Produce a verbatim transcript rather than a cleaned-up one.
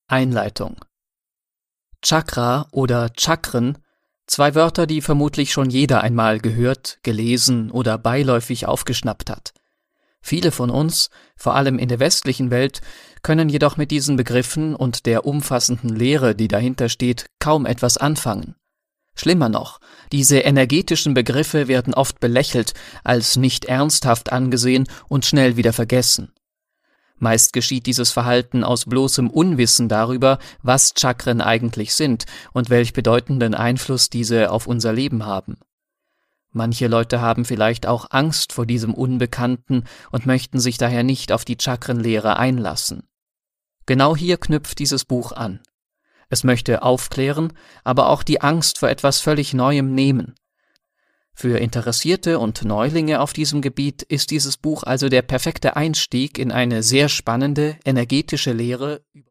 Einleitung. Chakra oder Chakren, zwei Wörter, die vermutlich schon jeder einmal gehört, gelesen oder beiläufig aufgeschnappt hat. Viele von uns, vor allem in der westlichen Welt, können jedoch mit diesen Begriffen und der umfassenden Lehre, die dahinter steht, kaum etwas anfangen. Schlimmer noch, diese energetischen Begriffe werden oft belächelt, als nicht ernsthaft angesehen und schnell wieder vergessen. Meist geschieht dieses Verhalten aus bloßem Unwissen darüber, was Chakren eigentlich sind und welch bedeutenden Einfluss diese auf unser Leben haben. Manche Leute haben vielleicht auch Angst vor diesem Unbekannten und möchten sich daher nicht auf die Chakrenlehre einlassen. Genau hier knüpft dieses Buch an. Es möchte aufklären, aber auch die Angst vor etwas völlig Neuem nehmen. Für Interessierte und Neulinge auf diesem Gebiet ist dieses Buch also der perfekte Einstieg in eine sehr spannende, energetische Lehre über